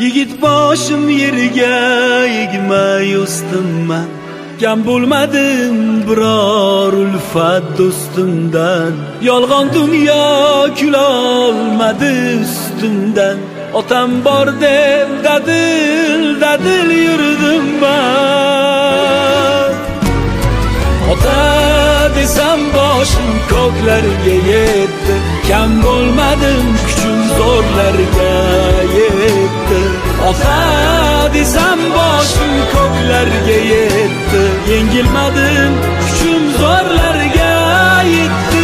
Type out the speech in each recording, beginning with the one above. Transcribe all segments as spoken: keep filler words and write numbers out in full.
yigit boshim yerga egmay o'sdim man. Kam bo'lmadim biror ulfat do'stimdan. Yolg'on dunyo kulolmadi ustimdan. Otam bor deb dadil dadil yurdim man. Ota desam boshim ko'klarga yetdi. Kam bo'lmadim kuchim zo'rlarga yetdi. Ota desam boshim ko'klarga yetdi. Yengilmadim kuchim zo'rlarga yetdi.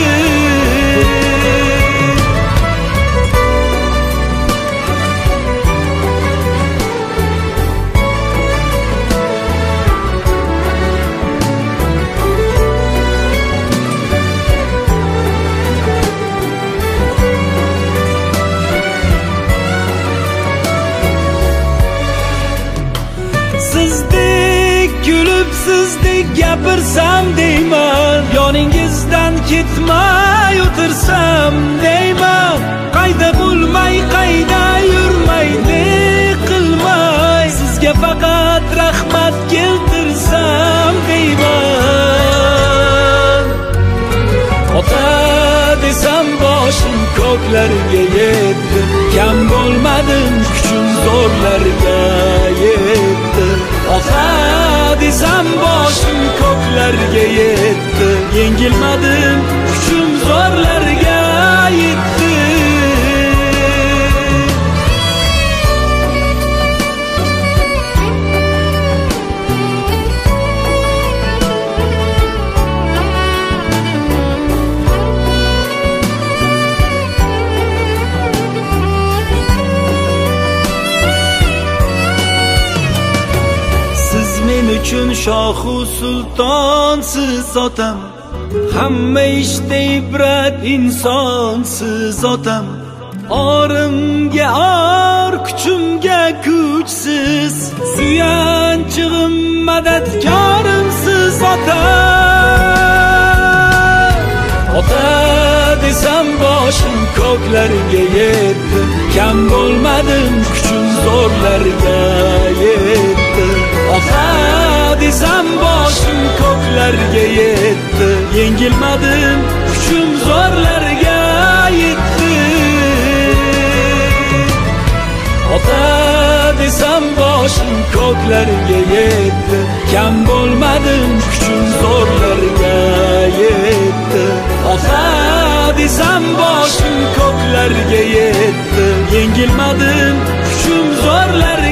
Sizdek gapirsam deyman, yoningizdan ketmay o'tirsam deyman. Qayda bo'lmay, qayda yurmay, ne qilmay, sizga faqat rahmat keltirsam deyman. Ota desam boshim ko'klarga yetdi. Kam bo'lmadim kuchim zo'rlarga yetdi. Ota desam boshim ko'klarga yetdi. Yengilmadim kuchim zo'rlarga yetdi. Men uchun shohu sultonsiz otam, hamma ishda ibrat insonsiz otam. Orimga or, kuchimga kuchsiz, suyanchig'im madadkorimsiz otam. Ota desam boshim ko'klarga yetdi. Kam bo'lmadim kuchim zo'rlarga yetdi. Ota desam boshim ko'klarga yetdi. Yengilmadim kuchim zo'rlarga yetdi. Ota desam boshim ko'klarga yetdi. Kam bo'lmadim kuchim zo'rlarga yetdi. Ota desam boshim ko'klarga yetdi. Yengilmadim kuchim zo'rlarga